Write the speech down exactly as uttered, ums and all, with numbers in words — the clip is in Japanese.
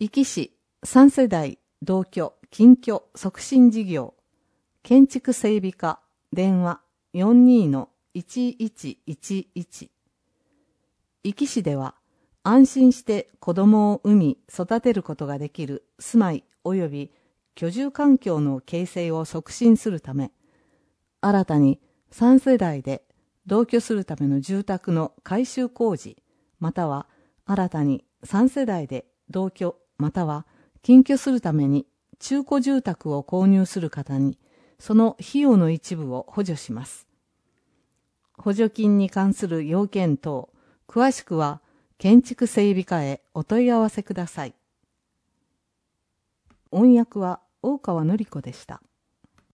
壱岐市さん世代同居近居促進事業建築整備課電話 よんにーのいちいちいちいち。 壱岐市では安心して子供を産み育てることができる住まい及び居住環境の形成を促進するため、新たにさん世代で同居するための住宅の改修工事、または新たにさん世代で同居または近居するために中古住宅を購入する方に、その費用の一部を補助します。補助金に関する要件等、詳しくは建築整備課へお問い合わせください。音訳は大川典子でした。